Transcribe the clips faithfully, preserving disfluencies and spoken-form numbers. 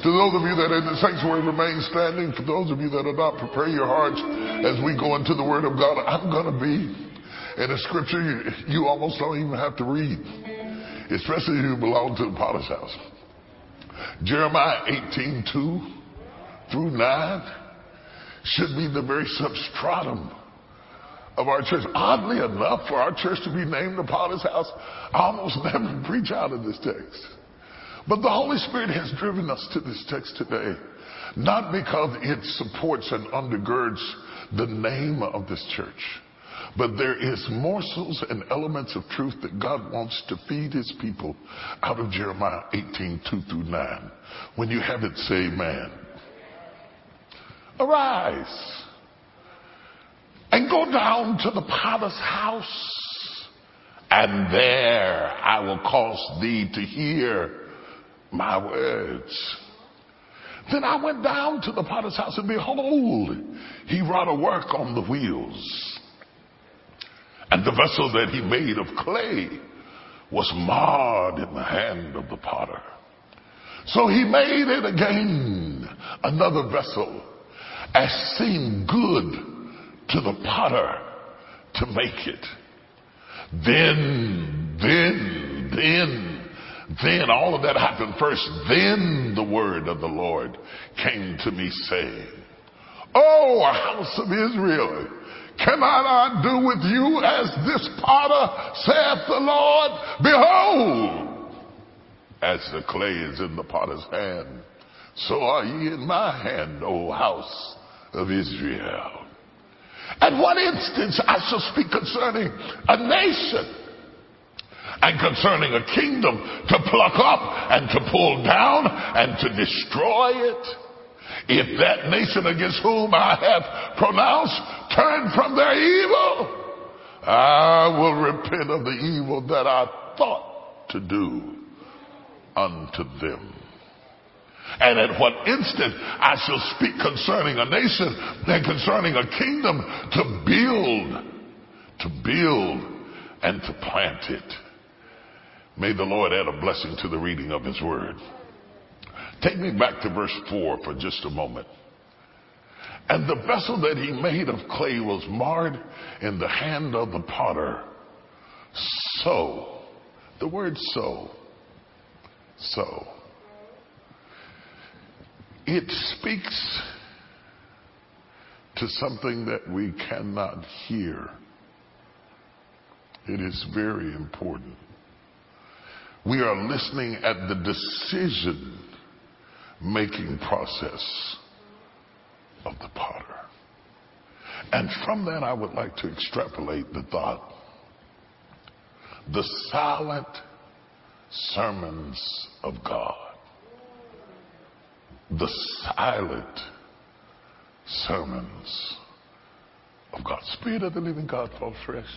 To those of you that are in the sanctuary, remain standing. For those of you that are not, prepare your hearts as we go into the Word of God. I'm going to be in a scripture you, you almost don't even have to read, especially if you belong to the Potter's house. Jeremiah eighteen two through nine should be the very substratum of our church. Oddly enough, for our church to be named the Potter's house, I almost never preach out of this text. But the Holy Spirit has driven us to this text today, not because it supports and undergirds the name of this church, but there is morsels and elements of truth that God wants to feed his people out of Jeremiah eighteen two through nine. When you have it, say amen. Arise and go down to the Potter's house, and there I will cause thee to hear my words. Then I went down to the Potter's house, and behold, he wrought a work on the wheels. And the vessel that he made of clay was marred in the hand of the potter. So he made it again, another vessel, as seemed good to the potter to make it. Then, then, then, then, all of that happened first. Then the word of the Lord came to me saying, O house of Israel, cannot I do with you as this potter, saith the Lord? Behold, as the clay is in the potter's hand, so are ye in my hand, O house of Israel. At what instance I shall speak concerning a nation, and concerning a kingdom, to pluck up and to pull down and to destroy it. If that nation against whom I have pronounced turn from their evil, I will repent of the evil that I thought to do unto them. And at what instant I shall speak concerning a nation and concerning a kingdom, to build, to build and to plant it. May the Lord add a blessing to the reading of his word. Take me back to verse four for just a moment. And the vessel that he made of clay was marred in the hand of the potter. So, the word so, so, it speaks to something that we cannot hear. It is very important. We are listening at the decision-making process of the potter. And from that, I would like to extrapolate the thought. The silent sermons of God. The silent sermons of God. Spirit of the living God, fall fresh.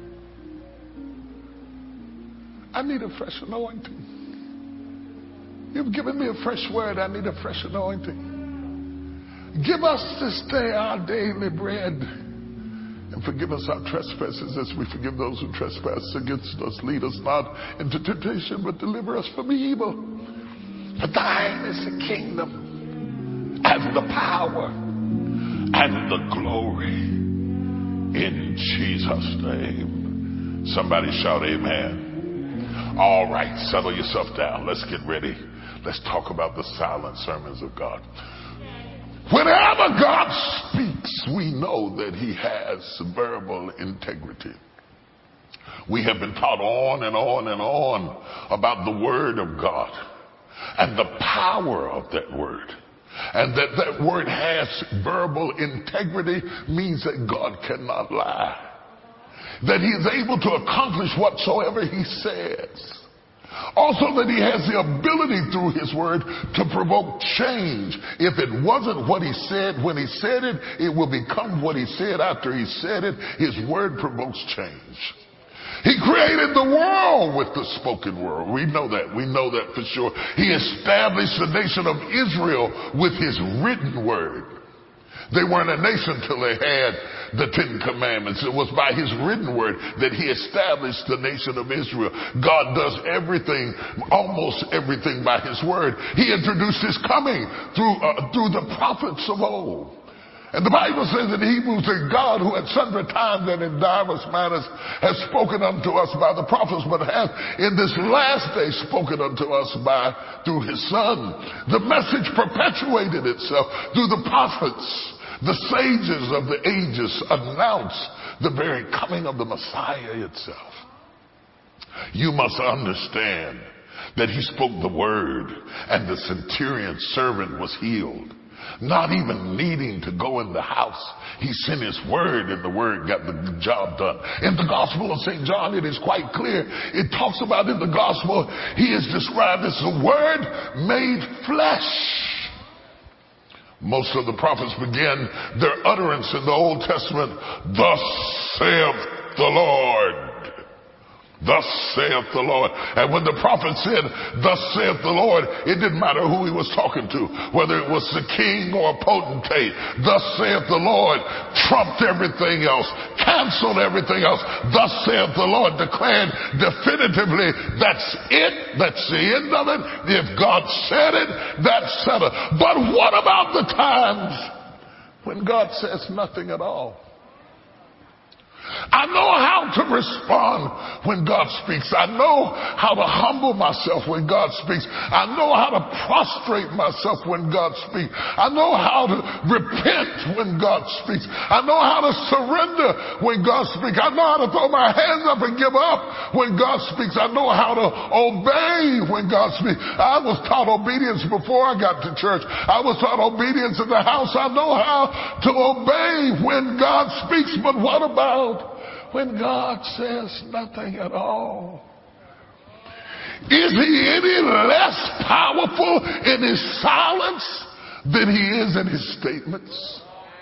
I need a fresh anointing. You've given me a fresh word. I need a fresh anointing. Give us this day our daily bread, and forgive us our trespasses as we forgive those who trespass against us. Lead us not into temptation, but deliver us from evil. For thine is the kingdom and the power and the glory, in Jesus' name. Somebody shout amen. All right, settle yourself down. Let's get ready. Let's talk about the silent sermons of God. Whenever God speaks, we know that he has verbal integrity. We have been taught on and on and on about the word of God and the power of that word. And that that word has verbal integrity means that God cannot lie. That he is able to accomplish whatsoever he says. Also that he has the ability through his word to provoke change. If it wasn't what he said when he said it, it will become what he said after he said it. His word provokes change. He created the world with the spoken word. We know that. We know that for sure. He established the nation of Israel with his written word. They weren't a nation till they had the Ten Commandments. It was by his written word that he established the nation of Israel. God does everything, almost everything, by his word. He introduced his coming through, uh, through the prophets of old. And the Bible says in Hebrews that God, who at sundry times and in divers manners has spoken unto us by the prophets, but hath in this last day spoken unto us by through his Son. The message perpetuated itself through the prophets. The sages of the ages announced the very coming of the Messiah itself. You must understand that he spoke the word, and the centurion servant was healed. Not even needing to go in the house, he sent his word, and the word got the job done. In the Gospel of Saint John, it is quite clear. It talks about in the Gospel, he is described as the Word made flesh. Most of the prophets begin their utterance in the Old Testament, thus saith the Lord. Thus saith the Lord. And when the prophet said, thus saith the Lord, it didn't matter who he was talking to, whether it was the king or a potentate. Thus saith the Lord trumped everything else, canceled everything else. Thus saith the Lord, declared definitively, that's it, that's the end of it. If God said it, that's settled. But what about the times when God says nothing at all? I know how to respond when God speaks. I know how to humble myself when God speaks. I know how to prostrate myself when God speaks. I know how to repent when God speaks. I know how to surrender when God speaks. I know how to throw my hands up and give up when God speaks. I know how to obey when God speaks. I was taught obedience before I got to church. I was taught obedience in the house. I know how to obey when God speaks. But what about when God says nothing at all? Is he any less powerful in his silence than he is in his statements?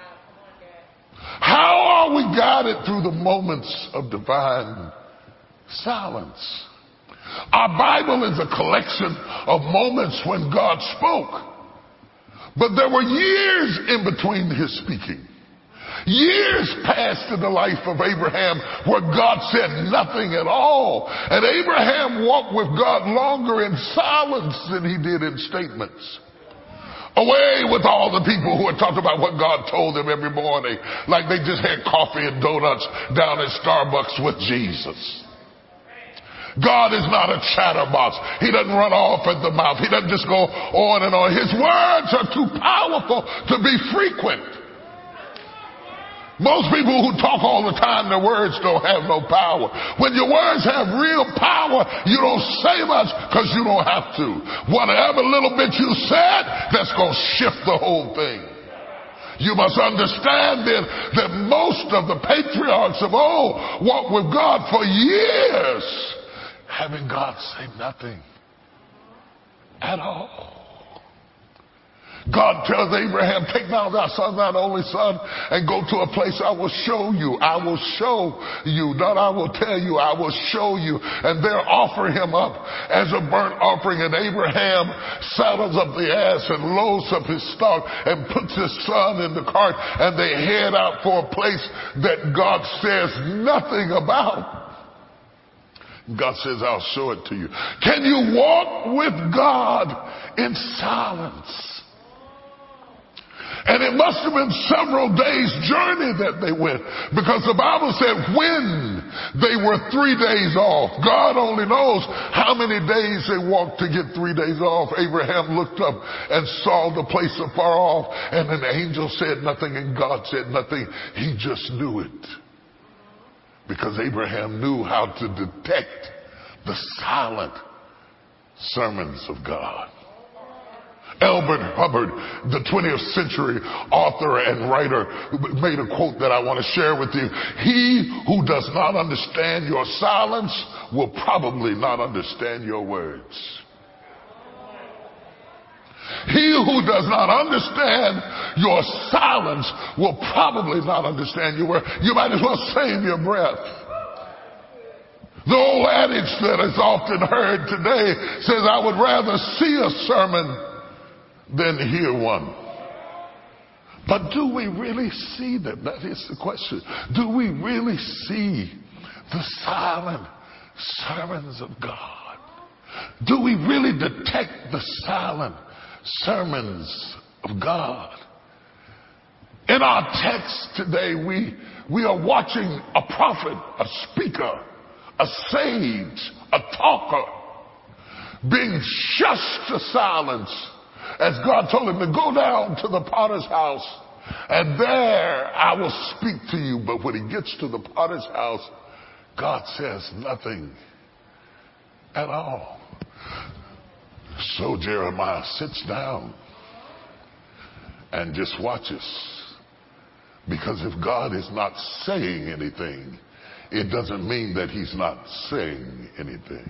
How are we guided through the moments of divine silence? Our Bible is a collection of moments when God spoke, but there were years in between his speaking. Years passed in the life of Abraham where God said nothing at all. And Abraham walked with God longer in silence than he did in statements. Away with all the people who had talked about what God told them every morning, like they just had coffee and donuts down at Starbucks with Jesus. God is not a chatterbox. He doesn't run off at the mouth. He doesn't just go on and on. His words are too powerful to be frequent. Most people who talk all the time, their words don't have no power. When your words have real power, you don't say much because you don't have to. Whatever little bit you said, that's going to shift the whole thing. You must understand then that most of the patriarchs of old walked with God for years, having God say nothing at all. God tells Abraham, take now thy son, thine only son, and go to a place I will show you. I will show you. Not I will tell you, I will show you. And there offer him up as a burnt offering. And Abraham saddles up the ass and loads up his stock and puts his son in the cart. And they head out for a place that God says nothing about. God says, I'll show it to you. Can you walk with God in silence? And it must have been several days' journey that they went, because the Bible said when they were three days off. God only knows how many days they walked to get three days off. Abraham looked up and saw the place afar off, and an angel said nothing and God said nothing. He just knew it, because Abraham knew how to detect the silent sermons of God. Elbert Hubbard, the twentieth century author and writer, made a quote that I want to share with you. He who does not understand your silence will probably not understand your words. He who does not understand your silence will probably not understand your words. You might as well save your breath. The old adage that is often heard today says, I would rather see a sermon than hear one. But do we really see them? That is the question. Do we really see the silent sermons of God? Do we really detect the silent sermons of God? In our text today, we, we are watching a prophet, a speaker, a sage, a talker being shushed to silence as God told him to go down to the potter's house and there I will speak to you. But when he gets to the potter's house, God says nothing at all. So Jeremiah sits down and just watches. Because if God is not saying anything, it doesn't mean that he's not saying anything.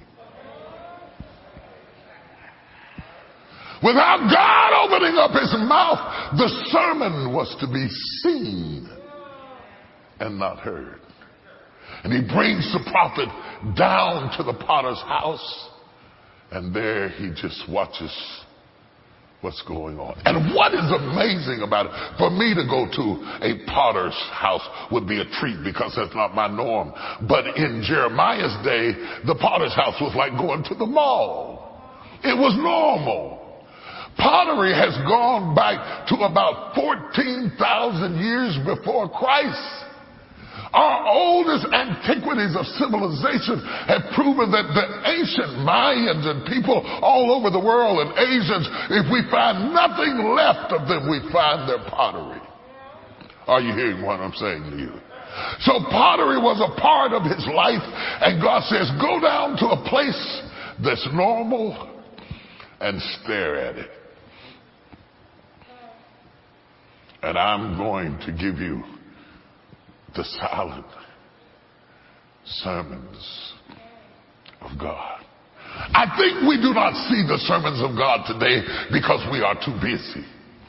Without God opening up his mouth, the sermon was to be seen and not heard. And he brings the prophet down to the potter's house, and there he just watches what's going on. And what is amazing about it, for me to go to a potter's house would be a treat because that's not my norm. But in Jeremiah's day, the potter's house was like going to the mall. It was normal. Pottery has gone back to about fourteen thousand years before Christ. Our oldest antiquities of civilization have proven that the ancient Mayans and people all over the world and Asians, if we find nothing left of them, we find their pottery. Are you hearing what I'm saying to you? So pottery was a part of his life, and God says, go down to a place that's normal and stare at it. And I'm going to give you the silent sermons of God. I think we do not see the sermons of God today because we are too busy.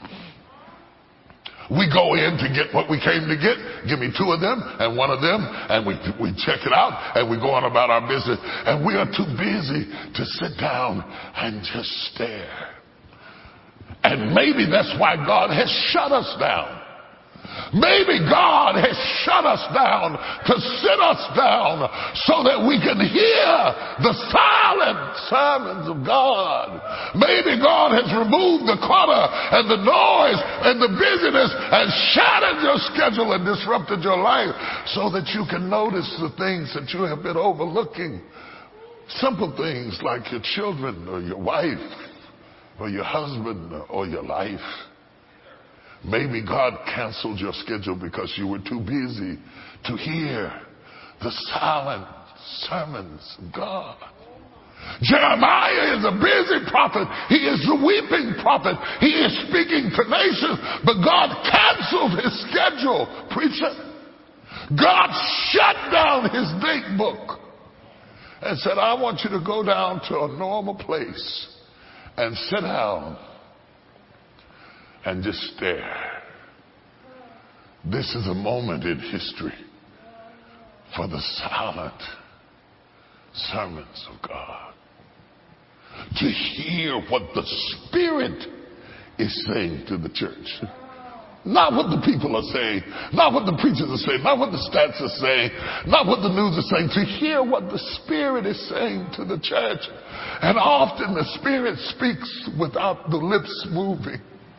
We go in to get what we came to get. Give me two of them and one of them, and we we check it out and we go on about our business. And we are too busy to sit down and just stare. And maybe that's why God has shut us down. Maybe God has shut us down to sit us down so that we can hear the silent sermons of God. Maybe God has removed the clutter and the noise and the busyness and shattered your schedule and disrupted your life so that you can notice the things that you have been overlooking. Simple things like your children or your wife or your husband or your life. Maybe God canceled your schedule because you were too busy to hear the silent sermons of God. Jeremiah is a busy prophet. He is the weeping prophet. He is speaking to nations, but God canceled his schedule. Preacher, God shut down his date book and said, I want you to go down to a normal place and sit down and just stare. This is a moment in history for the silent sermons of God. To hear what the Spirit is saying to the church. Not what the people are saying, not what the preachers are saying, not what the stats are saying, not what the news is saying. To hear what the Spirit is saying to the church. And often the Spirit speaks without the lips moving.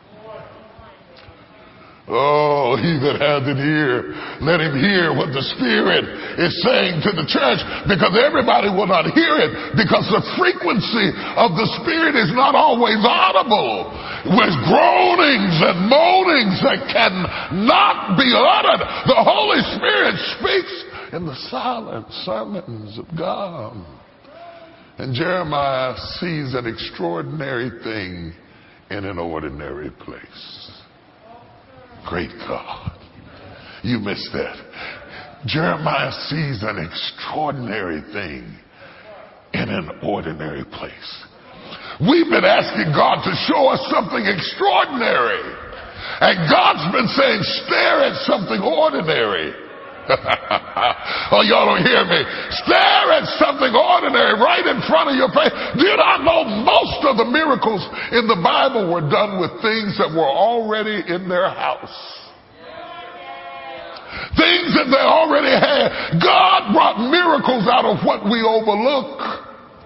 Oh, he that hath an ear, let him hear what the Spirit is saying to the church, because everybody will not hear it, because the frequency of the Spirit is not always audible. With groanings and moanings that cannot be uttered, the Holy Spirit speaks in the silent sermons of God. And Jeremiah sees an extraordinary thing in an ordinary place. Great God. You missed that. Jeremiah sees an extraordinary thing in an ordinary place. We've been asking God to show us something extraordinary. And God's been saying, stare at something ordinary. Oh, y'all don't hear me. Stare at something ordinary right in front of your face. Do you not know most of the miracles in the Bible were done with things that were already in their house? Things that they already had. God brought miracles out of what we overlook.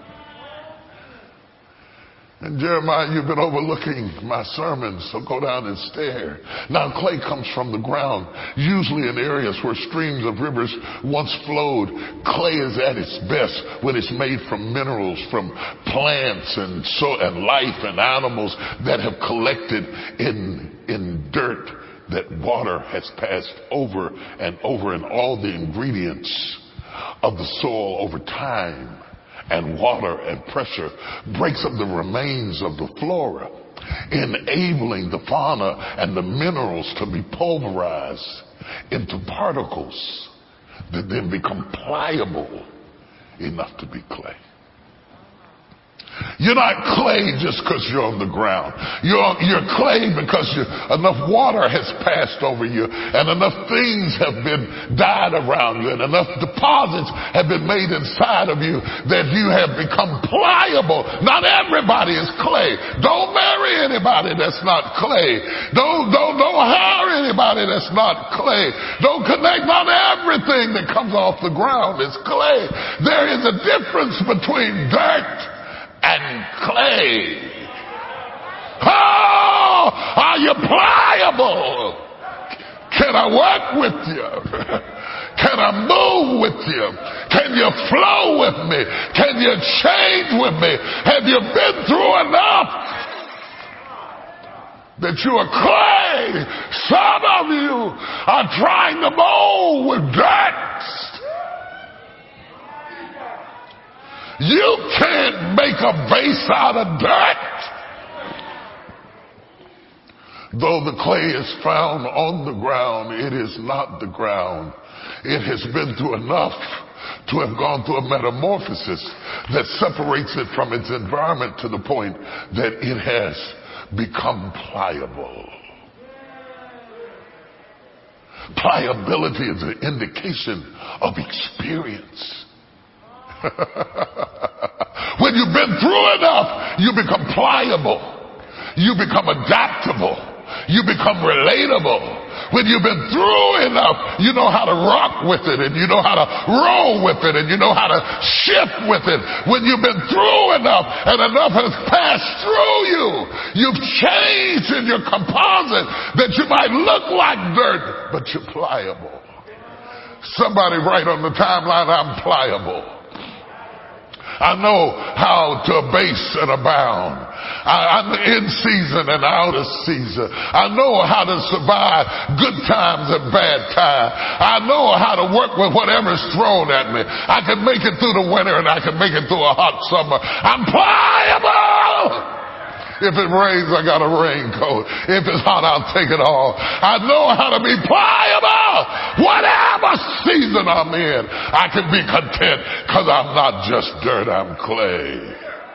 And Jeremiah, you've been overlooking my sermons, so go down and stare. Now, clay comes from the ground, usually in areas where streams of rivers once flowed. Clay is at its best when it's made from minerals, from plants and so and life and animals that have collected in in dirt that water has passed over and over, and all the ingredients of the soil over time and water and pressure breaks up the remains of the flora, enabling the fauna and the minerals to be pulverized into particles that then become pliable enough to be clay. You're not clay just because you're on the ground. You're, you're clay because you, enough water has passed over you and enough things have been dyed around you and enough deposits have been made inside of you that you have become pliable. Not everybody is clay. Don't marry anybody that's not clay. Don't, don't, don't hire anybody that's not clay. Don't connect. Not everything that comes off the ground is clay. There is a difference between dirt and clay. Oh, are you pliable? Can I work with you? Can I move with you? Can you flow with me? Can you change with me? Have you been through enough that you are clay? Some of you are trying to mold with dirt. You can't make a vase out of dirt. Though the clay is found on the ground, it is not the ground. It has been through enough to have gone through a metamorphosis that separates it from its environment to the point that it has become pliable. Pliability is an indication of experience. When you've been through enough, you become pliable. You become adaptable. You become relatable. When you've been through enough, you know how to rock with it, and you know how to roll with it, and you know how to shift with it. When you've been through enough, and enough has passed through you, you've changed in your composite that you might look like dirt, but you're pliable. Somebody write on the timeline, I'm pliable. I know how to abase and abound. I, I'm in season and out of season. I know how to survive good times and bad times. I know how to work with whatever's thrown at me. I can make it through the winter and I can make it through a hot summer. I'm pliable. If it rains, I got a raincoat. If it's hot, I'll take it off. I know how to be pliable. Whatever season I'm in, I can be content because I'm not just dirt, I'm clay.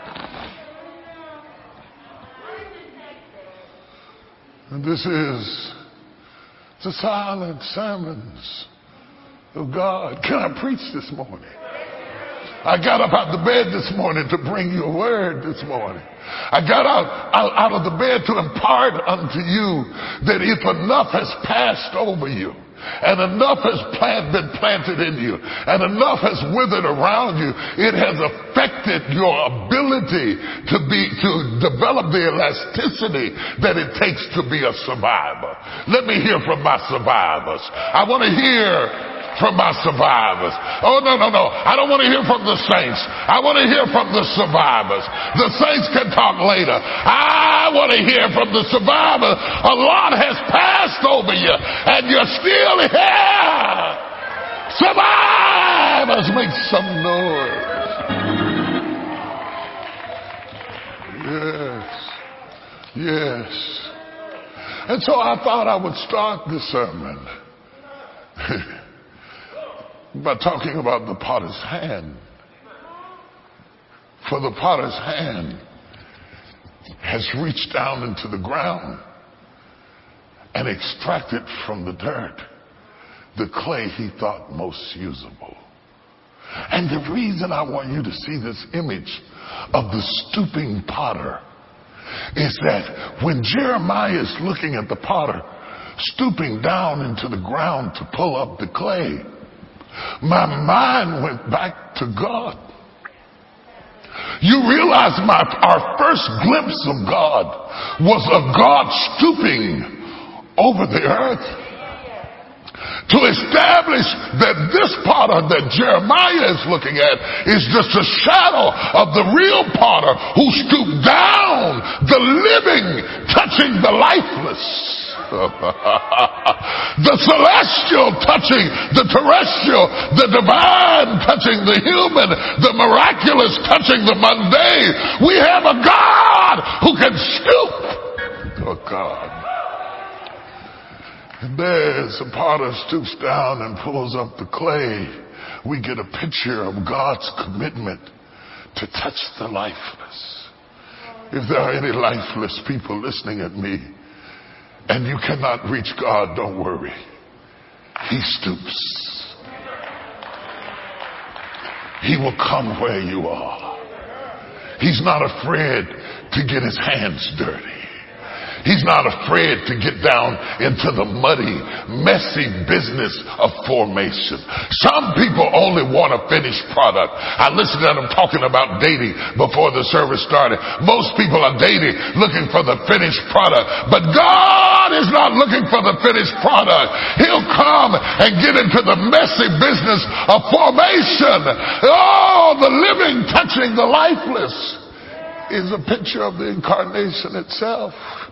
And this is the silent sermons of God. Can I preach this morning? I got up out of the bed this morning to bring you a word this morning. I got out, out, out of the bed to impart unto you that if enough has passed over you, and enough has plant, been planted in you, and enough has withered around you, it has affected your ability to be, to develop the elasticity that it takes to be a survivor. Let me hear from my survivors. I want to hear from my survivors. Oh, no, no, no. I don't want to hear from the saints. I want to hear from the survivors. The saints can talk later. I want to hear from the survivors. A lot has passed over you, and you're still here. Survivors, make some noise. Yes. Yes. And so I thought I would start the sermon by talking about the potter's hand. For the potter's hand has reached down into the ground and extracted from the dirt the clay he thought most usable. And the reason I want you to see this image of the stooping potter is that when Jeremiah is looking at the potter stooping down into the ground to pull up the clay, my mind went back to God. You realize my, our first glimpse of God was a God stooping over the earth to establish that this potter that Jeremiah is looking at is just a shadow of the real potter who stooped down, the living touching the lifeless. The celestial touching the terrestrial, the divine touching the human, the miraculous touching the mundane. We have a God who can stoop. Oh God. And there's a potter stoops down and pulls up the clay. We get a picture of God's commitment to touch the lifeless. If there are any lifeless people listening at me, and you cannot reach God, don't worry. He stoops. He will come where you are. He's not afraid to get his hands dirty. He's not afraid to get down into the muddy, messy business of formation. Some people only want a finished product. I listened to them talking about dating before the service started. Most people are dating looking for the finished product. But God is not looking for the finished product. He'll come and get into the messy business of formation. Oh, the living touching the lifeless is a picture of the incarnation itself.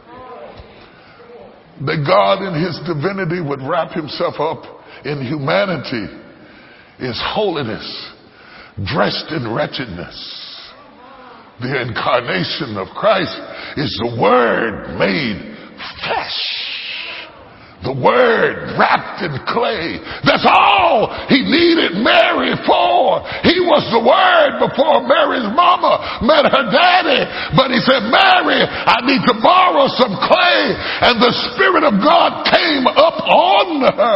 That God in his divinity would wrap himself up in humanity is holiness dressed in wretchedness. The incarnation of Christ is the Word made flesh. The Word wrapped in clay. That's all he needed Mary for. He was the Word before Mary's mama met her daddy. But he said, Mary, I need to borrow some clay. And the Spirit of God came up on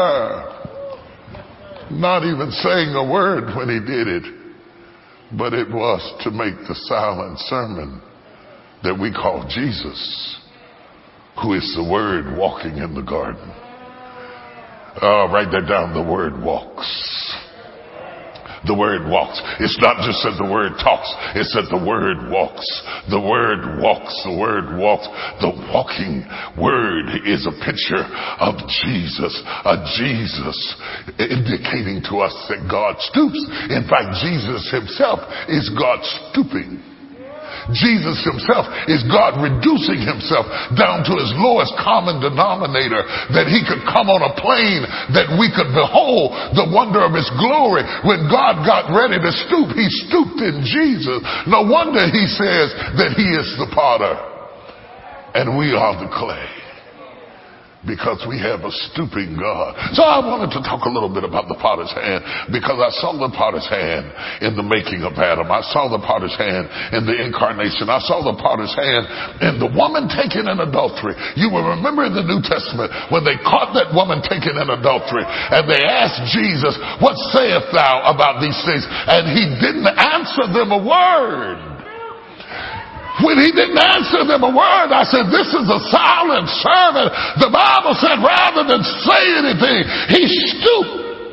her. Not even saying a word when he did it. But it was to make the silent sermon that we call Jesus, who is the Word walking in the garden. Oh, write that down. The Word walks. The Word walks. It's not just that the Word talks. It's that the Word walks. The Word walks. The Word walks. The walking Word is a picture of Jesus. A Jesus indicating to us that God stoops. In fact, Jesus himself is God stooping. Jesus himself is God reducing himself down to his lowest common denominator, that he could come on a plane that we could behold the wonder of his glory. When God got ready to stoop, he stooped in Jesus. No wonder he says that he is the potter and we are the clay, because we have a stooping God. So I wanted to talk a little bit about the potter's hand, because I saw the potter's hand in the making of Adam. I saw the potter's hand in the incarnation. I saw the potter's hand in the woman taken in adultery. You will remember in the New Testament when they caught that woman taken in adultery and they asked Jesus, what sayest thou about these things? And he didn't answer them a word. When he didn't answer them a word, I said, this is a silent servant. The Bible said rather than say anything, he stooped.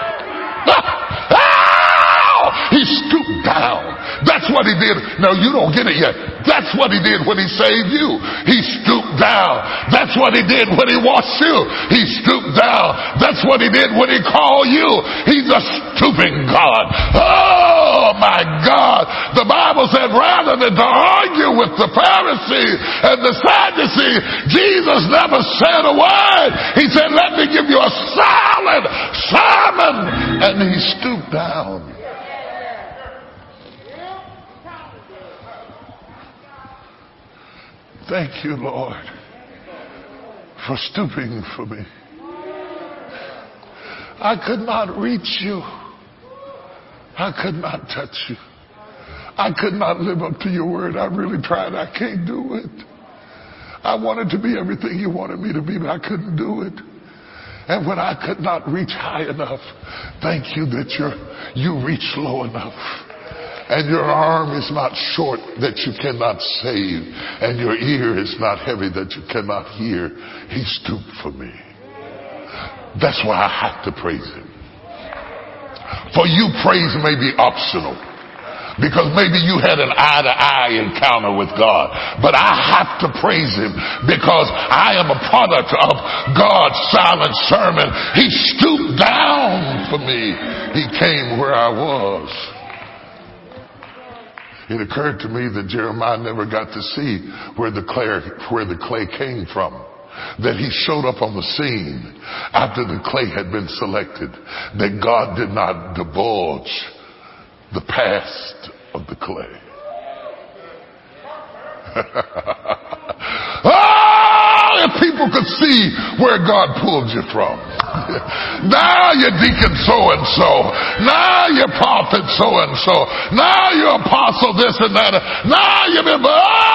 Oh, he stooped down. That's what he did. No, you don't get it yet. That's what he did when he saved you. He stooped down. That's what he did when he washed you. He stooped down. That's what he did when he called you. He's a stooping God. Oh my God. The Bible said rather than to argue with the Pharisees and the Sadducees, Jesus never said a word. He said, let me give you a silent sermon. And he stooped down. Thank you, Lord, for stooping for me. I could not reach you. I could not touch you. I could not live up to your word. I really tried. I can't do it. I wanted to be everything you wanted me to be, but I couldn't do it. And when I could not reach high enough, thank you that you're, you reach low enough. And your arm is not short that you cannot save. And your ear is not heavy that you cannot hear. He stooped for me. That's why I have to praise him. For you, praise may be optional. Because maybe you had an eye-to-eye encounter with God. But I have to praise him because I am a product of God's silent sermon. He stooped down for me. He came where I was. It occurred to me that Jeremiah never got to see where the clay, where the clay came from. That he showed up on the scene after the clay had been selected. That God did not divulge the past of the clay. Oh, if people could see where God pulled you from. Now you're deacon so-and-so. Now you're prophet so-and-so. Now you're apostle this and that. Now you've been...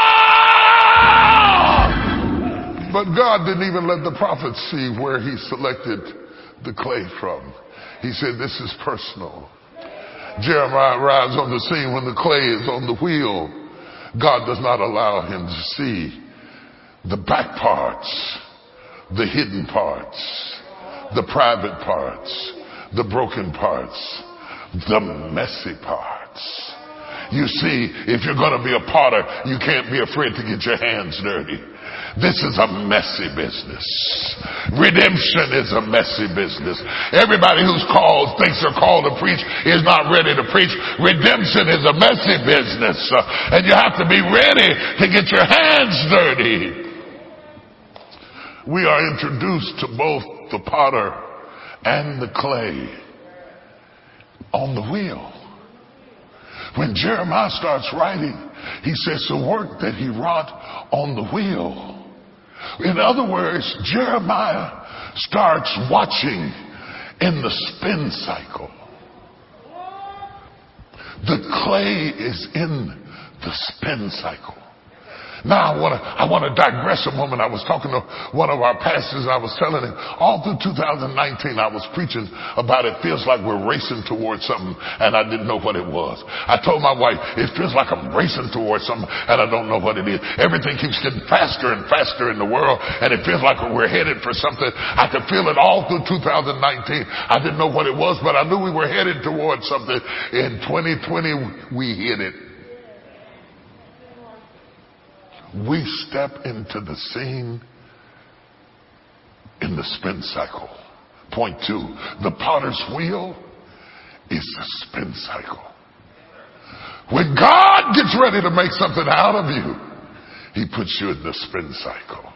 Oh! But God didn't even let the prophet see where he selected the clay from. He said, this is personal. Jeremiah arrives on the scene when the clay is on the wheel. God does not allow him to see the back parts, the hidden parts, the private parts, the broken parts, the messy parts. You see, if you're going to be a potter, you can't be afraid to get your hands dirty. This is a messy business. Redemption is a messy business. Everybody who's called, thinks they're called to preach, is not ready to preach. Redemption is a messy business. Uh, and you have to be ready to get your hands dirty. We are introduced to both the potter and the clay on the wheel. When Jeremiah starts writing, he says the work that he wrought on the wheel. In other words, Jeremiah starts watching in the spin cycle. The clay is in the spin cycle. Now I want to I want to digress a moment. I was talking to one of our pastors and I was telling him all through two thousand nineteen I was preaching about it feels like we're racing towards something and I didn't know what it was. I told my wife, it feels like I'm racing towards something and I don't know what it is. Everything keeps getting faster and faster in the world and it feels like we're headed for something. I could feel it all through two thousand nineteen. I didn't know what it was, but I knew we were headed towards something. In twenty twenty we hit it. We step into the scene in the spin cycle. Point two, the potter's wheel is the spin cycle. When God gets ready to make something out of you, he puts you in the spin cycle.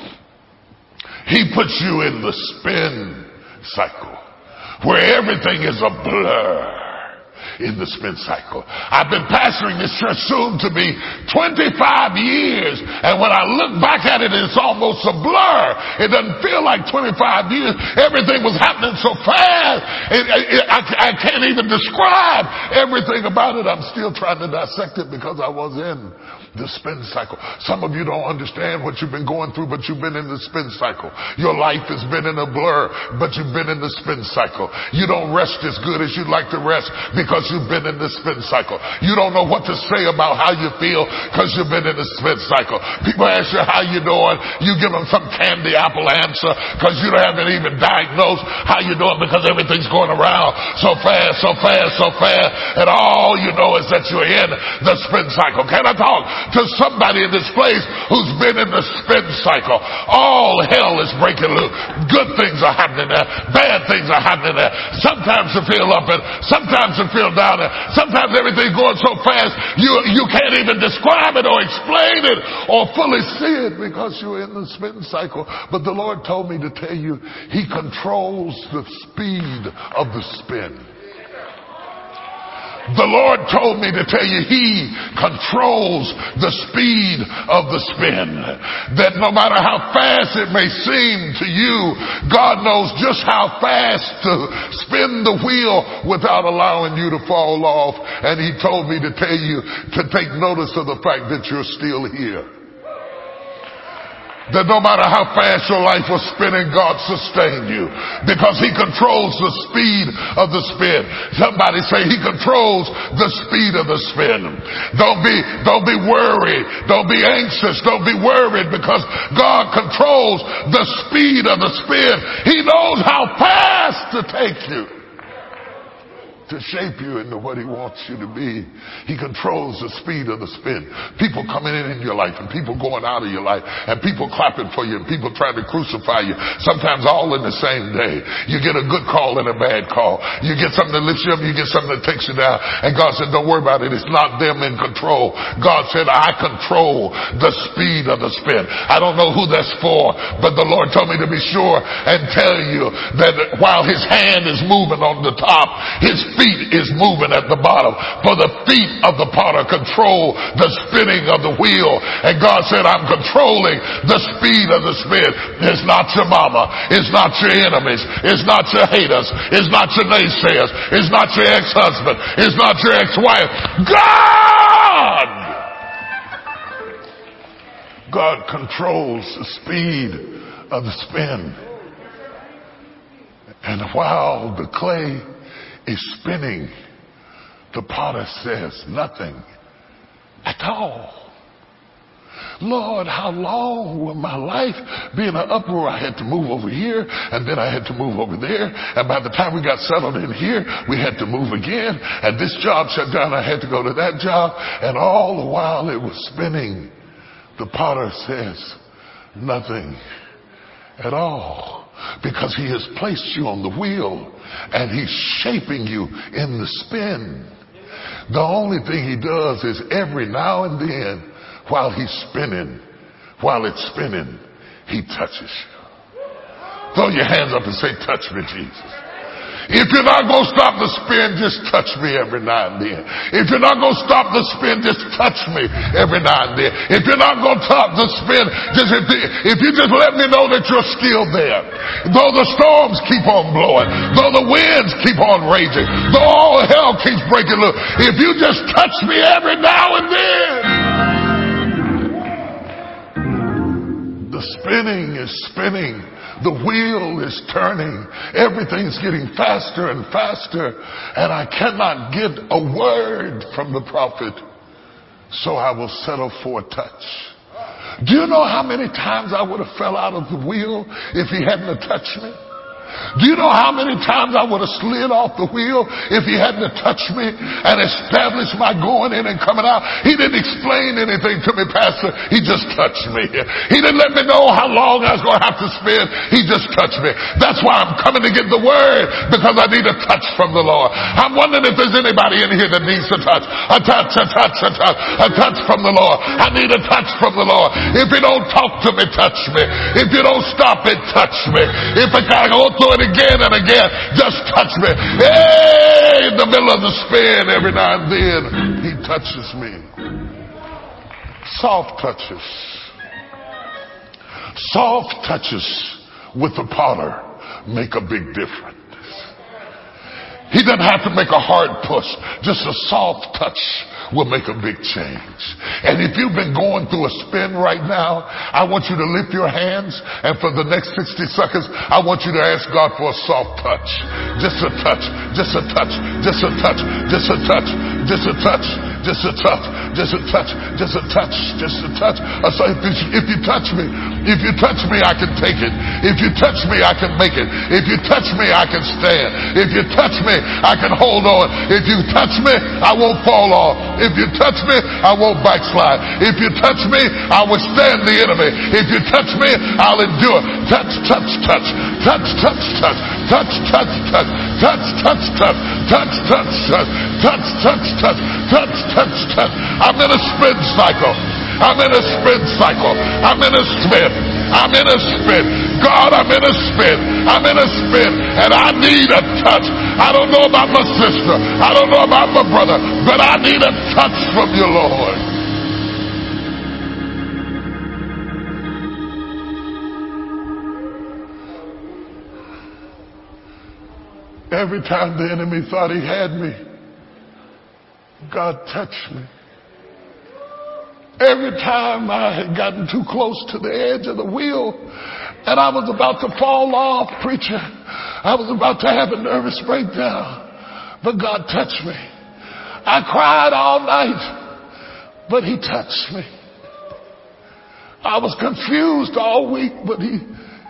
He puts you in the spin cycle where everything is a blur. In the spin cycle. I've been pastoring this church soon to be twenty-five years, and when I look back at it, it's almost a blur. It doesn't feel like twenty-five years. Everything was happening so fast. It, it, I, I can't even describe everything about it. I'm still trying to dissect it because I was in the spin cycle. Some of you don't understand what you've been going through, but you've been in the spin cycle. Your life has been in a blur, but you've been in the spin cycle. You don't rest as good as you'd like to rest because you've been in the spin cycle. You don't know what to say about how you feel because you've been in the spin cycle. People ask you how you doing. You give them some candy apple answer because you haven't even diagnosed how you doing because everything's going around so fast, so fast, so fast, and all you know is that you're in the spin cycle. Can I talk to somebody in this place who's been in the spin cycle? All hell is breaking loose. Good things are happening there. Bad things are happening there. Sometimes you feel up and sometimes you feel down. Sometimes everything's going so fast you you can't even describe it or explain it or fully see it because you're in the spin cycle. But the Lord told me to tell you he controls the speed of the spin. The Lord told me to tell you he controls the speed of the spin. That no matter how fast it may seem to you, God knows just how fast to spin the wheel without allowing you to fall off. And he told me to tell you to take notice of the fact that you're still here. that no matter how fast your life was spinning, God sustained you because he controls the speed of the spin. Somebody say he controls the speed of the spin. Don't be, don't be worried. Don't be anxious. Don't be worried because God controls the speed of the spin. He knows how fast to take you, to shape you into what he wants you to be. He controls the speed of the spin. People coming in in your life and people going out of your life and people clapping for you and people trying to crucify you, sometimes all in the same day. You get a good call and a bad call. You get something that lifts you up, you get something that takes you down. And God said, don't worry about it. It's not them in control. God said, I control the speed of the spin. I don't know who that's for, but the Lord told me to be sure and tell you that while his hand is moving on the top, his feet is moving at the bottom. For the feet of the potter control the spinning of the wheel. And God said, I'm controlling the speed of the spin. It's not your mama. It's not your enemies. It's not your haters. It's not your naysayers. It's not your ex-husband. It's not your ex-wife. God! God controls the speed of the spin. And while the clay is spinning, the potter says nothing at all. Lord, how long will my life be in an uproar? I had to move over here, and then I had to move over there, and by the time we got settled in here, we had to move again, and this job shut down, I had to go to that job, and all the while it was spinning, the potter says nothing at all. Because he has placed you on the wheel and he's shaping you in the spin. The only thing he does is every now and then while he's spinning, while it's spinning, he touches you. Throw your hands up and say, touch me, Jesus. If you're not going to stop the spin, just touch me every now and then. If you're not going to stop the spin, just touch me every now and then. If you're not going to stop the spin, just if, the, if you just let me know that you're still there. Though the storms keep on blowing, though the winds keep on raging, though all hell keeps breaking loose, if you just touch me every now and then. The spinning is spinning. The wheel is turning. Everything's getting faster and faster. And I cannot get a word from the prophet. So I will settle for a touch. Do you know how many times I would have fell out of the wheel if he hadn't have touched me? Do you know how many times I would have slid off the wheel if he hadn't have touched me and established my going in and coming out? He didn't explain anything to me, Pastor. He just touched me. He didn't let me know how long I was going to have to spend. He just touched me. That's why I'm coming to get the word, because I need a touch from the Lord. I'm wondering if there's anybody in here that needs a touch. A touch, a touch, a touch, a touch from the Lord. I need a touch from the Lord. If you don't talk to me, touch me. If you don't stop it, touch me. If I gotta go through it again and again, just touch me. Hey, in the middle of the spin, every now and then, he touches me. Soft touches. Soft touches with the potter make a big difference. He doesn't have to make a hard push. Just a soft touch will make a big change. And if you've been going through a spin right now, I want you to lift your hands, and for the next sixty seconds, I want you to ask God for a soft touch. Just a touch, just a touch, just a touch, just a touch, just a touch, just a touch, just a touch, just a touch, just a touch. So if you, if you touch me, if you touch me, I can take it. If you touch me, I can make it. If you touch me, I can stand. If you touch me, I can hold on. If you touch me, I won't fall off. If you touch me, I won't backslide. If you touch me, I will stand the enemy. If you touch me, I'll endure. Touch, touch, touch. Touch, touch, touch. Touch, touch, touch. Touch, touch, touch. Touch, touch, touch. Touch, touch, touch. Touch, touch, touch. I'm in a spin cycle. I'm in a spin cycle. I'm in a spin. I'm in a spin. God, I'm in a spin. I'm in a spin. And I need a touch. I don't know about my sister. I don't know about my brother. But I need a touch from you, Lord. Every time the enemy thought he had me, God touched me. Every time I had gotten too close to the edge of the wheel and I was about to fall off, preacher, I was about to have a nervous breakdown, but God touched me. I cried all night, but he touched me. I was confused all week, but he,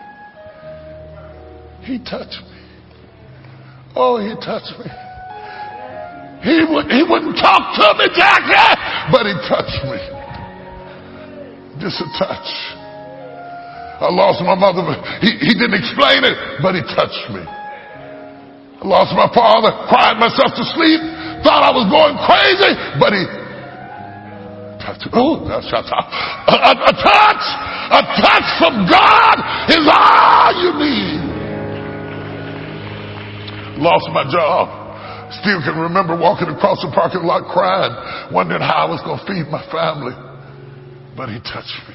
he touched me. Oh, he touched me. He, would, he wouldn't talk to me, Jackie, but he touched me. Just a touch. I lost my mother, but he, he didn't explain it, but he touched me. I lost my father, cried myself to sleep, thought I was going crazy, but he touched me. Oh, that's a, a, a touch, a touch from God is all you need. Lost my job. Still can remember walking across the parking lot crying, wondering how I was going to feed my family. But he touched me.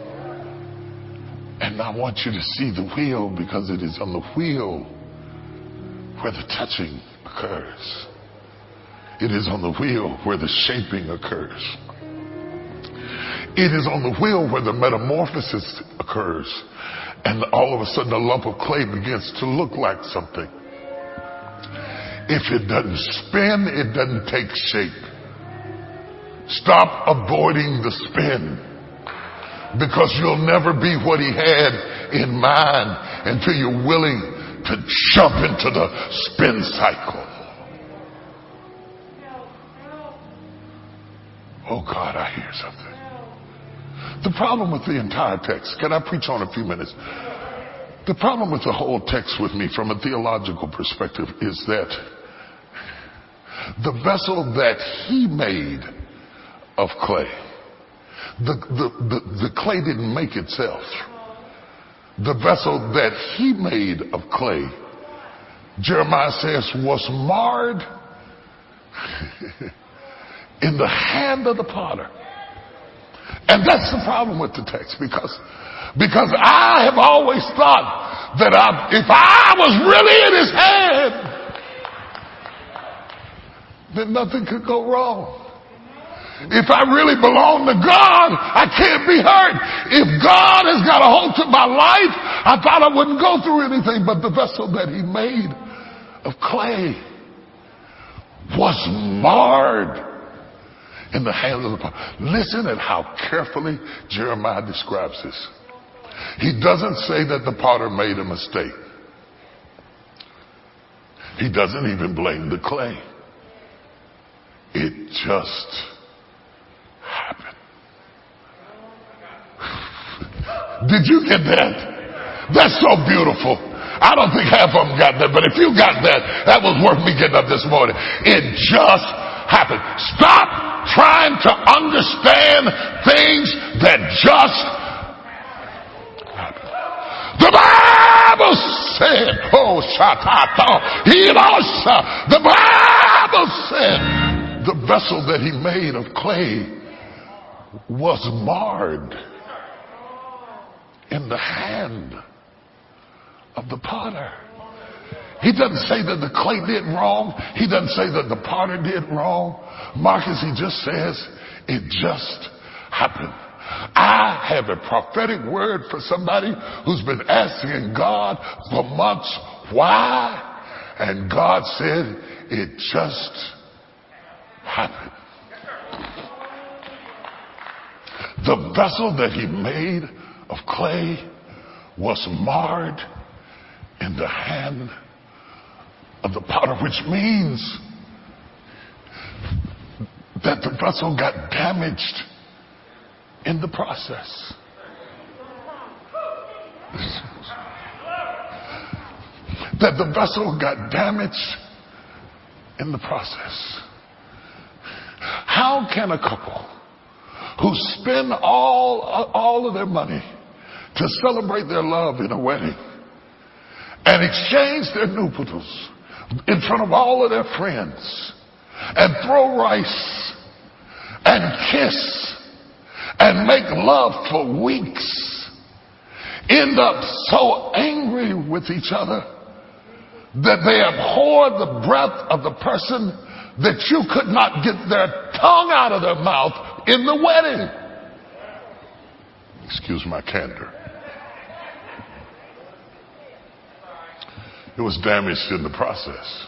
And I want you to see the wheel, because it is on the wheel where the touching occurs. It is on the wheel where the shaping occurs. It is on the wheel where the metamorphosis occurs. And all of a sudden a lump of clay begins to look like something. If it doesn't spin, it doesn't take shape. Stop avoiding the spin, because you'll never be what he had in mind until you're willing to jump into the spin cycle. Oh God, I hear something. The problem with the entire text, can I preach on a few minutes? The problem with the whole text with me from a theological perspective is that the vessel that he made of clay, the, the, the, the clay didn't make itself. The vessel that he made of clay, Jeremiah says, was marred in the hand of the potter. And that's the problem with the text, because, because I have always thought that I, if I was really in his hand, then nothing could go wrong. If I really belong to God, I can't be hurt. If God has got a hold of my life, I thought I wouldn't go through anything. But the vessel that he made of clay was marred in the hands of the potter. Listen at how carefully Jeremiah describes this. He doesn't say that the potter made a mistake. He doesn't even blame the clay. It just happened. Did you get that? That's so beautiful. I don't think half of them got that, but if you got that, that was worth me getting up this morning. It just happened. Stop trying to understand things that just happened. The Bible said, oh, Shatata, Hilasha, the Bible said, the vessel that he made of clay was marred in the hand of the potter. He doesn't say that the clay did wrong. He doesn't say that the potter did wrong. Marcus, he just says it just happened. I have a prophetic word for somebody who's been asking God for months why, and God said it just happened. The vessel that he made of clay was marred in the hand of the potter, which means that the vessel got damaged in the process. That the vessel got damaged in the process. How can a couple who spend all, all of their money to celebrate their love in a wedding and exchange their nuptials in front of all of their friends and throw rice and kiss and make love for weeks, end up so angry with each other that they abhor the breath of the person that you could not get their tongue out of their mouth in the wedding? Excuse my candor. It was damaged in the process.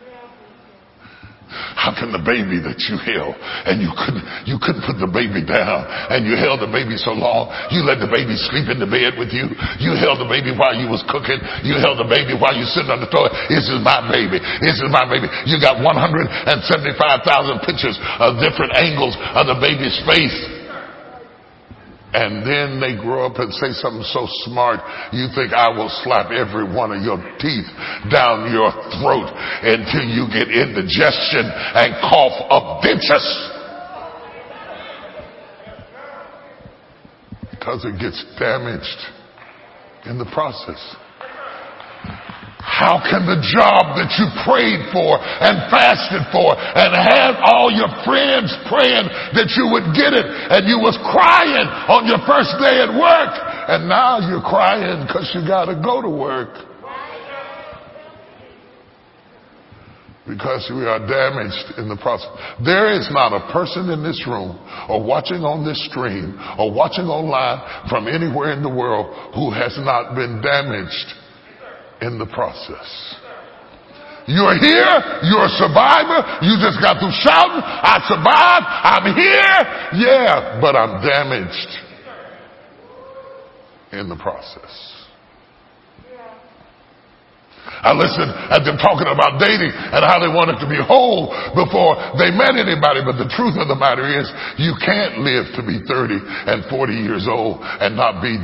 How can the baby that you held and you couldn't you couldn't put the baby down and you held the baby so long, you let the baby sleep in the bed with you, you held the baby while you was cooking, you held the baby while you sitting on the toilet. This is my baby. This is my baby. You got one hundred seventy-five thousand pictures of different angles of the baby's face. And then they grow up and say something so smart, you think I will slap every one of your teeth down your throat until you get indigestion and cough up dentures. Because it gets damaged in the process. How can the job that you prayed for and fasted for and had all your friends praying that you would get it, and you was crying on your first day at work, and now you're crying because you got to go to work? Because we are damaged in the process. There is not a person in this room or watching on this stream or watching online from anywhere in the world who has not been damaged in the process. You're here, you're a survivor, you just got through shouting, I survived, I'm here, yeah, but I'm damaged in the process. I listened at them talking about dating and how they wanted to be whole before they met anybody, but the truth of the matter is you can't live to be thirty and forty years old and not be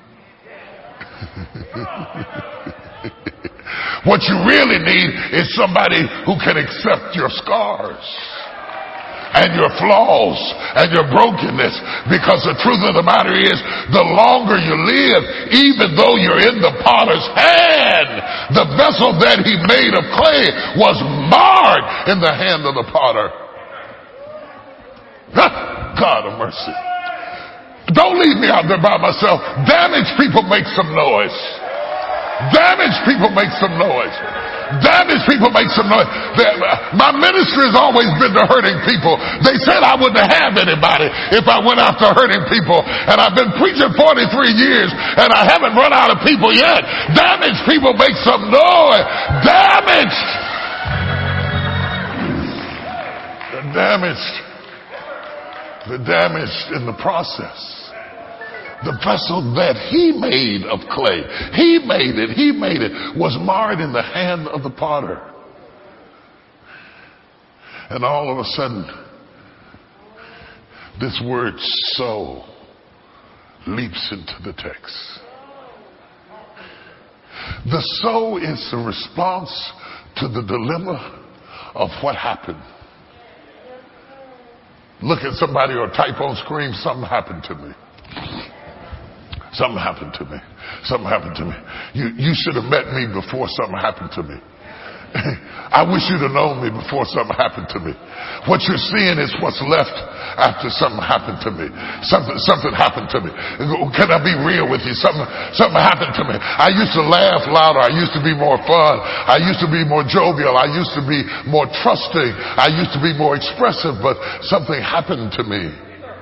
what you really need is somebody who can accept your scars and your flaws and your brokenness, because the truth of the matter is the longer you live, even though you're in the potter's hand, the vessel that he made of clay was marred in the hand of the potter. God of mercy. Don't leave me out there by myself. Damaged people make some noise. Damaged people make some noise. Damaged people make some noise. My ministry has always been to hurting people. They said I wouldn't have anybody if I went after hurting people. And I've been preaching forty-three years and I haven't run out of people yet. Damaged people make some noise. Damaged. They're damaged. They're damaged in the process. The vessel that he made of clay, he made it, he made it, was marred in the hand of the potter. And all of a sudden, this word so leaps into the text. The so is the response to the dilemma of what happened. Look at somebody or type on screen, something happened to me. Something happened to me. Something happened to me. You, you should have met me before something happened to me. I wish you'd have known me before something happened to me. What you're seeing is what's left after something happened to me. Something, something happened to me. Can I be real with you? Something, something happened to me. I used to laugh louder. I used to be more fun. I used to be more jovial. I used to be more trusting. I used to be more expressive, but something happened to me.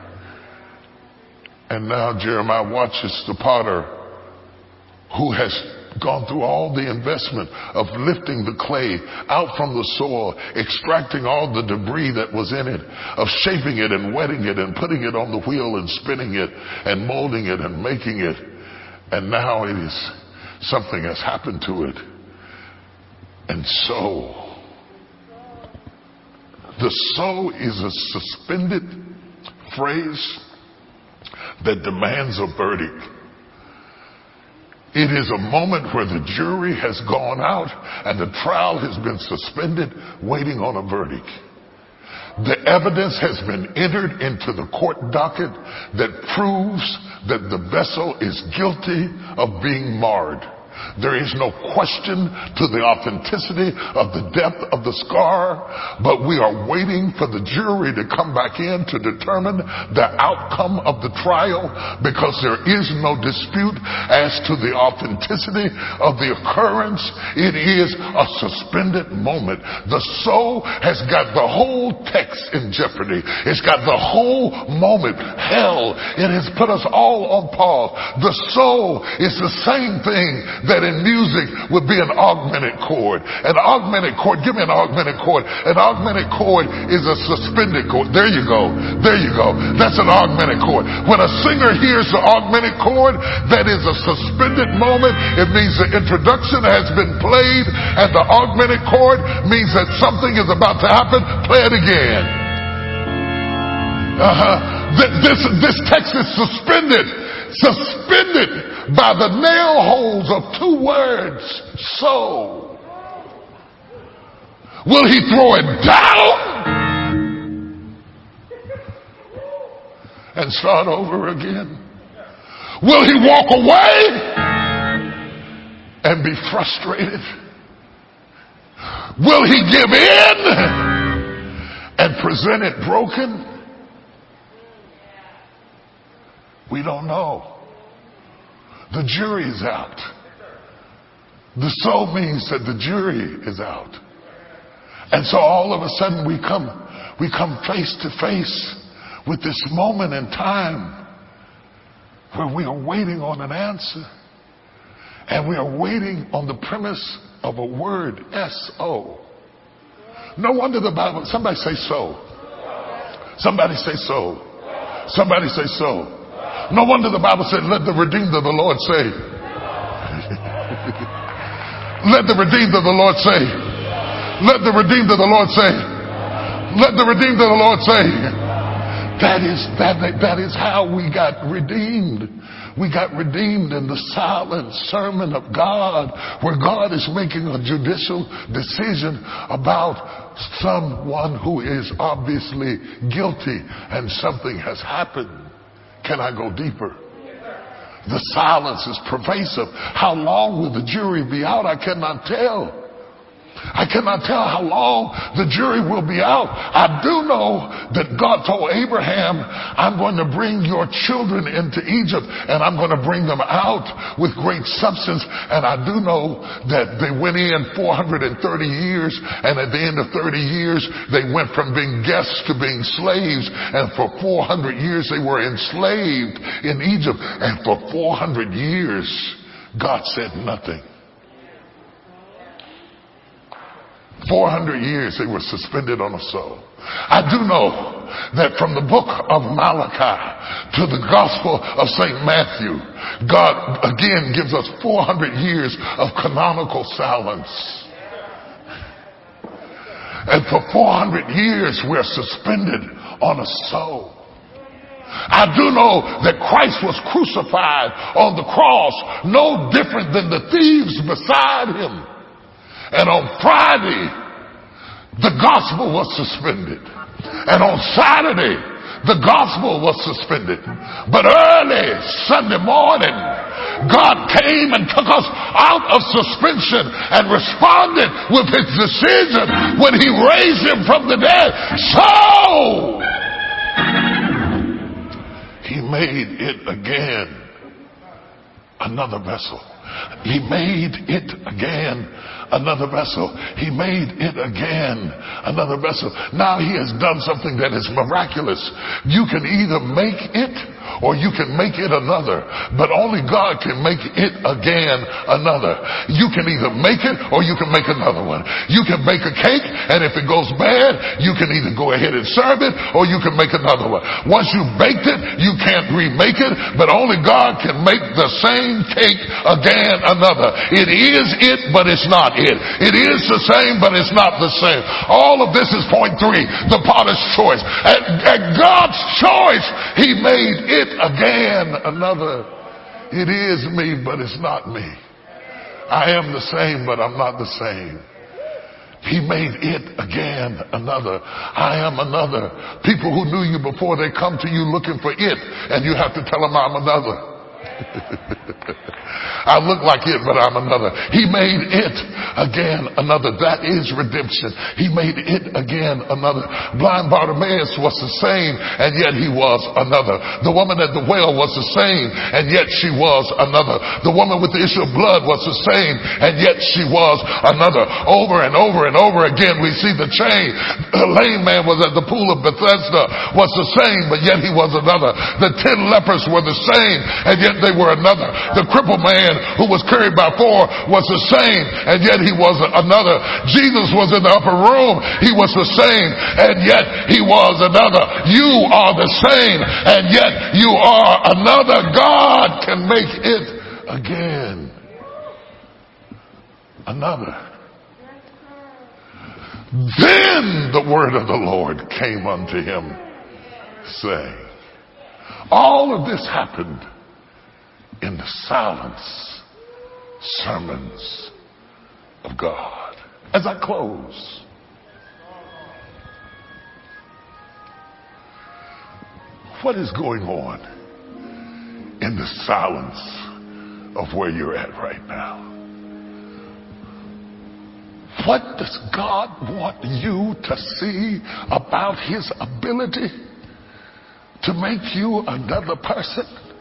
And now Jeremiah watches the potter who has gone through all the investment of lifting the clay out from the soil, extracting all the debris that was in it, of shaping it and wetting it and putting it on the wheel and spinning it and molding it and making it. And now it is something has happened to it. And so, the so is a suspended phrase that demands a verdict. It is a moment where the jury has gone out and the trial has been suspended, waiting on a verdict. The evidence has been entered into the court docket that proves that the vessel is guilty of being marred. There is no question to the authenticity of the depth of the scar, but we are waiting for the jury to come back in to determine the outcome of the trial, because there is no dispute as to the authenticity of the occurrence. It is a suspended moment. The soul has got the whole text in jeopardy. It's got the whole moment. Hell, it has put us all on pause. The soul is the same thing that in music would be an augmented chord. An augmented chord, give me an augmented chord. An augmented chord is a suspended chord. There you go. There you go. That's an augmented chord. When a singer hears the augmented chord, that is a suspended moment. It means the introduction has been played, and the augmented chord means that something is about to happen. Play it again. Uh-huh. This, this text is suspended. Suspended by the nail holes of two words. So, will he throw it down and start over again? Will he walk away and be frustrated? Will he give in and present it broken? We don't know. The jury's out. The soul means that the jury is out. And so all of a sudden we come, we come face to face with this moment in time where we are waiting on an answer. And we are waiting on the premise of a word, S O. No wonder the Bible, somebody say so. Somebody say so. Somebody say so. No wonder the Bible said, let the redeemed of the Lord say. Let the redeemed of the Lord say. Let the redeemed of the Lord say. Let the redeemed of the Lord say. That is, that, that is how we got redeemed. We got redeemed in the silent sermon of God, where God is making a judicial decision about someone who is obviously guilty and something has happened. Can I go deeper? The silence is pervasive. How long will the jury be out? I cannot tell. I cannot tell how long the jury will be out. I do know that God told Abraham, I'm going to bring your children into Egypt and I'm going to bring them out with great substance. And I do know that they went in four hundred thirty years, and at the end of thirty years they went from being guests to being slaves. And for four hundred years they were enslaved in Egypt. And for four hundred years God said nothing. four hundred years they were suspended on a soul. I do know that from the book of Malachi to the gospel of Saint Matthew, God again gives us four hundred years of canonical silence. And for four hundred years we're suspended on a soul. I do know that Christ was crucified on the cross no different than the thieves beside him. And on Friday, the gospel was suspended. And on Saturday, the gospel was suspended. But early Sunday morning, God came and took us out of suspension and responded with his decision when he raised him from the dead. So, he made it again another vessel. He made it again another vessel. He made it again another vessel. Now he has done something that is miraculous. You can either make it or you can make it another. But only God can make it again another. You can either make it or you can make another one. You can bake a cake, and if it goes bad, you can either go ahead and serve it or you can make another one. Once you've baked it, you can't remake it, but only God can make the same cake again another. It is it, but it's not it. It is the same, but it's not the same. All of this is point three, the potter's choice. At, at God's choice, he made it again another. It is me, but it's not me. I am the same, but I'm not the same. He made it again another. I am another. People who knew you before, they come to you looking for it, and you have to tell them I'm another. I look like it, but I'm another. He made it again another. That is redemption. He made it again another. Blind Bartimaeus was the same, and yet he was another. The woman at the well was the same, and yet she was another. The woman with the issue of blood was the same, and yet she was another. Over and over and over again, we see the chain. The lame man was at the pool of Bethesda, was the same, but yet he was another. The ten lepers were the same, and yet they were another. The crippled man who was carried by four was the same, and yet he was another. Jesus was in the upper room. He was the same, and yet he was another. You are the same, and yet you are another. God can make it again another. Then the word of the Lord came unto him, saying, all of this happened in the silence sermons of God. As I close, what is going on in the silence of where you're at right now? What does God want you to see about his ability to make you another person?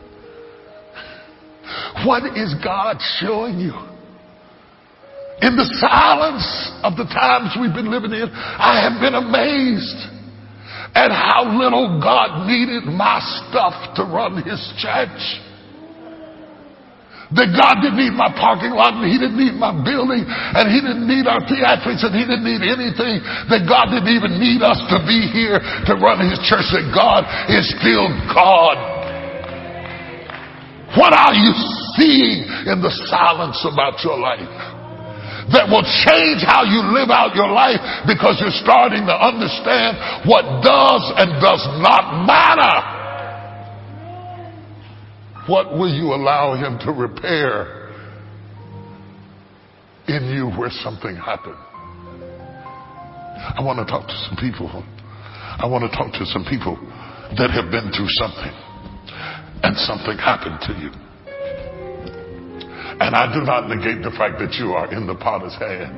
What is God showing you? In the silence of the times we've been living in, I have been amazed at how little God needed my stuff to run his church. That God didn't need my parking lot, and he didn't need my building, and he didn't need our theatrics, and he didn't need anything. That God didn't even need us to be here to run his church. That God is still God. What are you seeing in the silence about your life that will change how you live out your life, because you're starting to understand what does and does not matter? What will you allow him to repair in you where something happened? I want to talk to some people. I want to talk to some people that have been through something, and something happened to you. And I do not negate the fact that you are in the potter's hand.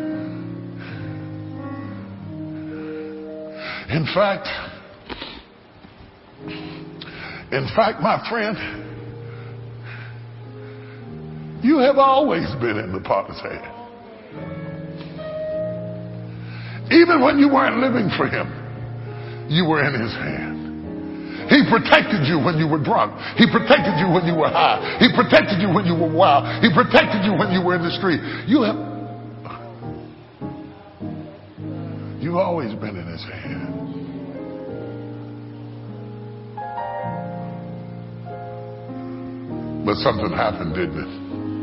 In fact, in fact, my friend, you have always been in the potter's hand. Even when you weren't living for him, you were in his hand. He protected you when you were drunk. He protected you when you were high. He protected you when you were wild. He protected you when you were in the street. You have, you've always been in his hand. But something happened, didn't it?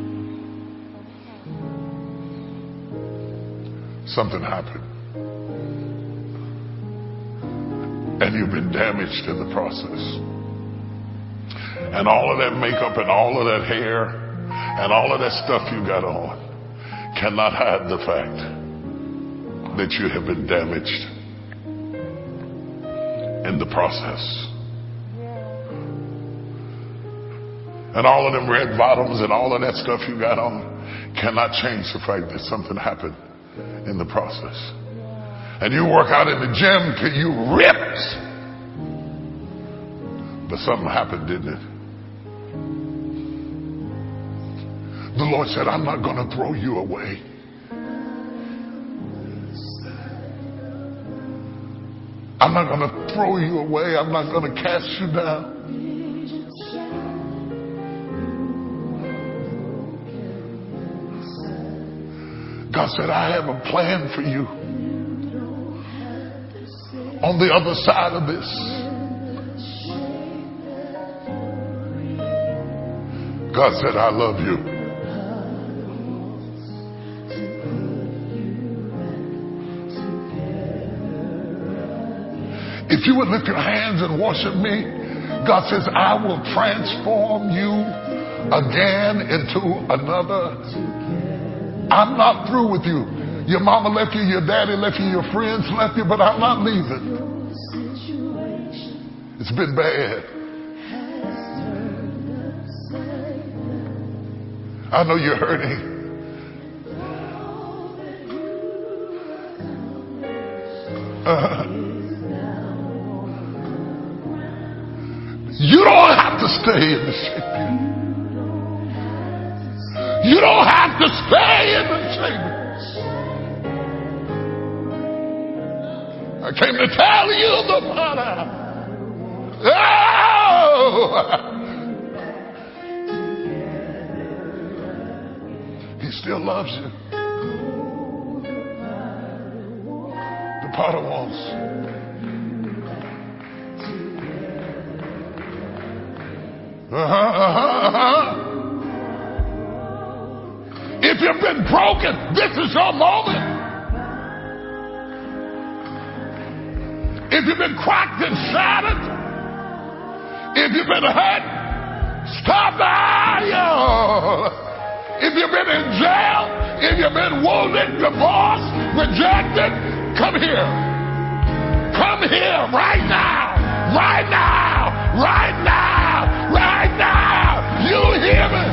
Something happened. And you've been damaged in the process. And all of that makeup and all of that hair and all of that stuff you got on cannot hide the fact that you have been damaged in the process. And all of them red bottoms and all of that stuff you got on cannot change the fact that something happened in the process. And you work out in the gym till you ripped. But something happened, didn't it? The Lord said, I'm not going to throw you away. I'm not going to throw you away. I'm not going to cast you down. God said, I have a plan for you. On the other side of this, God said, I love you. If you would lift your hands and worship me, God says, I will transform you again into another. I'm not through with you. Your mama left you, your daddy left you, your friends left you, but I'm not leaving. It's been bad. I know you're hurting. Uh, you don't have to stay in the shape. You don't have to stay in the shape. I came to tell you the potter. Oh! He still loves you. The potter wants. Uh-huh, uh-huh, uh-huh. If you've been broken, this is your moment. If you've been cracked and shattered, if you've been hurt, stop now. If you've been in jail, if you've been wounded, divorced, rejected, come here. Come here right now. Right now. Right now. Right now. You hear me?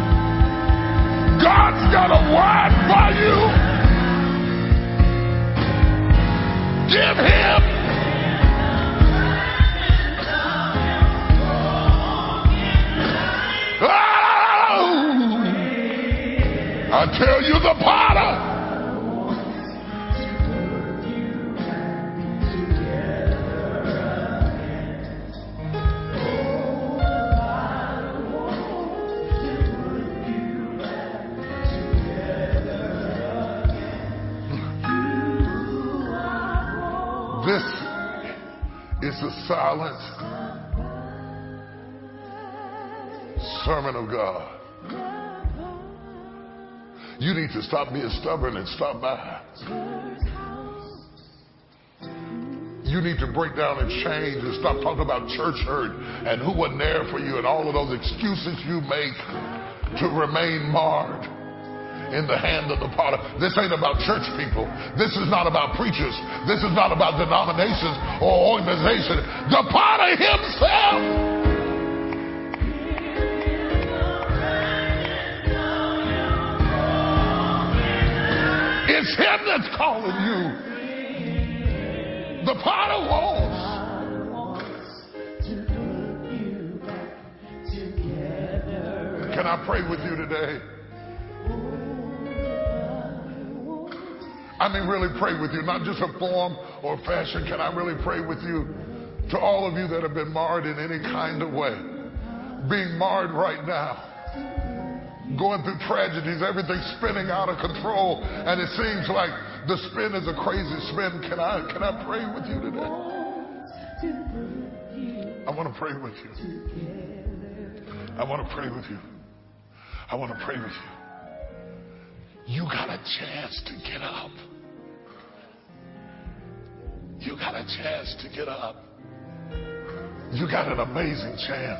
God's got a word for you. Give him. I tell you, the potter. This is the silent sermon of God. You need to stop being stubborn and stop by. You need to break down and change and stop talking about church hurt and who wasn't there for you and all of those excuses you make to remain marred in the hand of the potter. This ain't about church people. This is not about preachers. This is not about denominations or organizations. The potter himself. It's him that's calling you. The potter wants. Can I pray with you today? I mean, really pray with you, not just a form or fashion. Can I really pray with you? To all of you that have been marred in any kind of way, being marred right now, going through tragedies, everything's spinning out of control, and it seems like the spin is a crazy spin. Can I, can I pray with you today? I want to pray with you. I want to pray with you. I want to pray with you. You got a chance to get up. You got a chance to get up. You got an amazing chance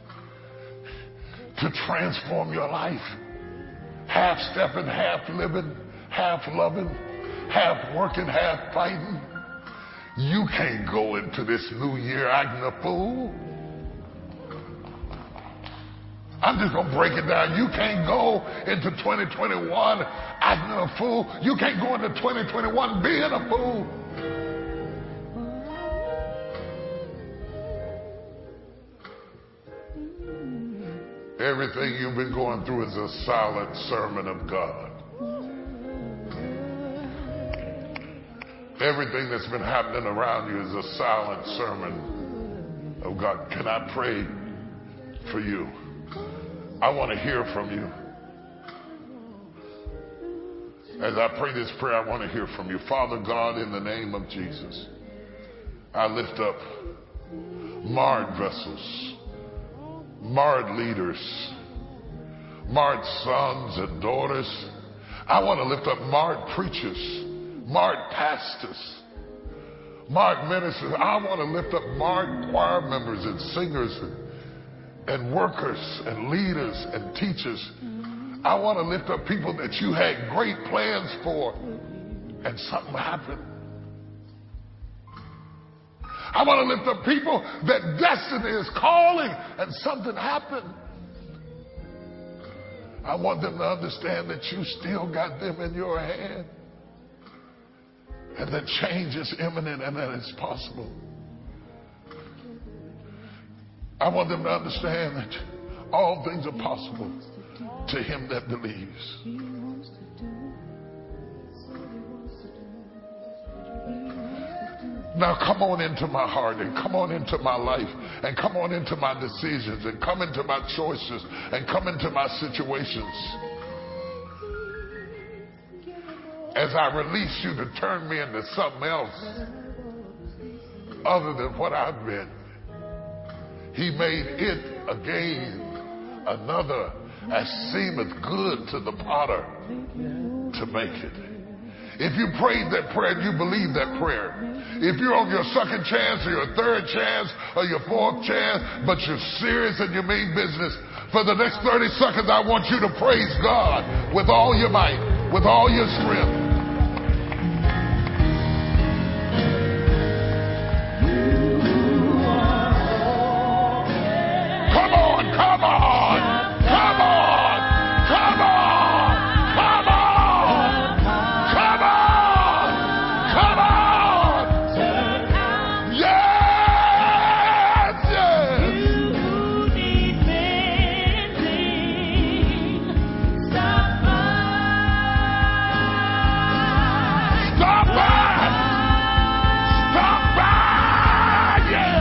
to transform your life. Half stepping, half living, half loving, half working, half fighting. You can't go into this new year acting a fool. I'm just going to break it down. You can't go into twenty twenty-one acting a fool. You can't go into twenty twenty-one being a fool. Everything you've been going through is a silent sermon of God. Everything that's been happening around you is a silent sermon of God. Can I pray for you? I want to hear from you. As I pray this prayer, I want to hear from you. Father God, in the name of Jesus, I lift up marred vessels, marred leaders, marred sons and daughters. I want to lift up marred preachers, marred pastors, marred ministers. I want to lift up marred choir members and singers and, and workers and leaders and teachers. I want to lift up people that you had great plans for and something happened. I want to lift up people that destiny is calling and something happened. I want them to understand that you still got them in your hand, and that change is imminent and that it's possible. I want them to understand that all things are possible to him that believes. Now come on into my heart, and come on into my life, and come on into my decisions, and come into my choices, and come into my situations. As I release you to turn me into something else other than what I've been. He made it again another, as seemeth good to the potter to make it. If you prayed that prayer and you believe that prayer, if you're on your second chance or your third chance or your fourth chance, but you're serious and you mean business, for the next thirty seconds I want you to praise God with all your might, with all your strength. Come on, come on, come on, come on, come on, come on, come on. Yes, yes. You need mending. Stop by. Stop by. Stop by. Yeah.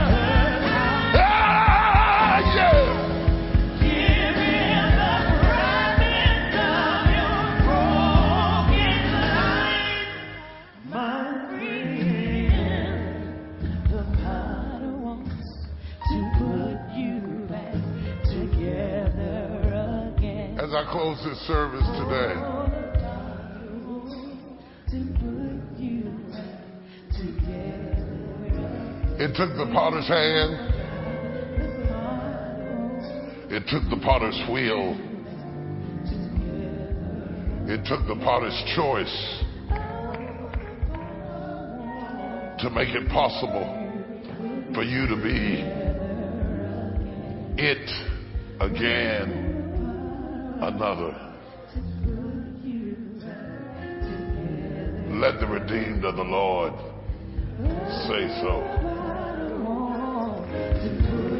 Yeah, yeah. Give him the fragment of your broken life, my friend. The potter wants to put you back together again. As I close this service today, to put you back together. It took the potter's hand. It took the potter's wheel. It took the potter's choice to make it possible for you to be it again another. Let the redeemed of the Lord say so.